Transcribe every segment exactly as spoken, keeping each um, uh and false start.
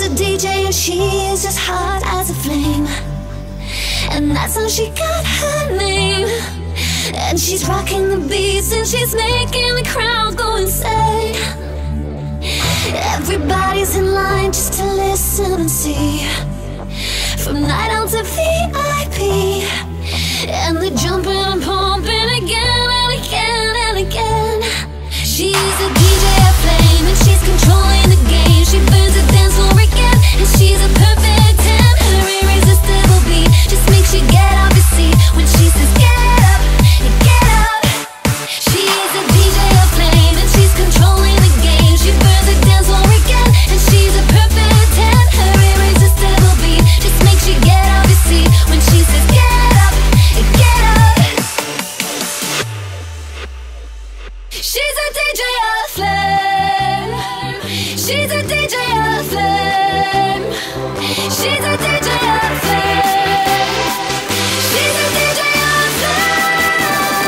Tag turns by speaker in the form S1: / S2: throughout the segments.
S1: a D J and she is just hot as a flame, and that's how she got her name. And she's rocking the beats and she's making the crowd go insane. Everybody's in line just to listen and see, from night out to V I P. And they're jumping and pumping again and again and again. She's a D J of flame and she's controlling the game. She burns the dance floor again, and she's a perfect ten. Her irresistible beat just makes you get off your seat when she says get up, get up. She's a D J of flame and she's controlling the game. She burns the dance floor again, and she's a perfect ten. Her irresistible beat just makes you get off your seat when she says get up, get up. She's a D J of flame. She's a D J of flame. She's a D J of flame. She's a D J of flame.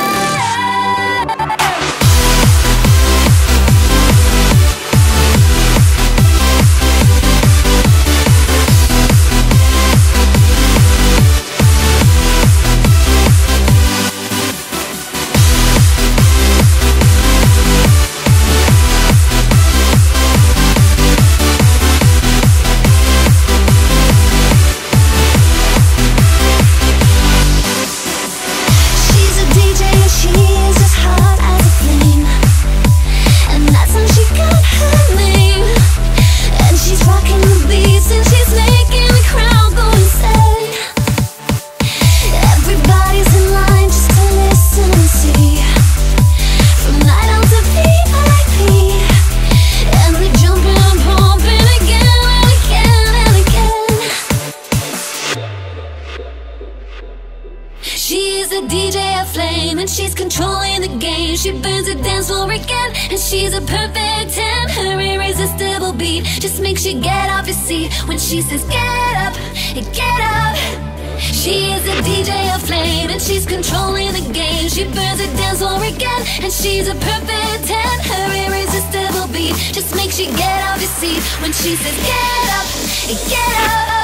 S1: She's a D J of flame and she's controlling the game. She burns the dance floor again, and she's a perfect ten. Her irresistible beat just makes you get off your seat when she says get up, get up. She is a D J of flame and she's controlling the game. She burns the dance floor again, and she's a perfect ten. Her irresistible beat just makes you get off your seat when she says get up, get up.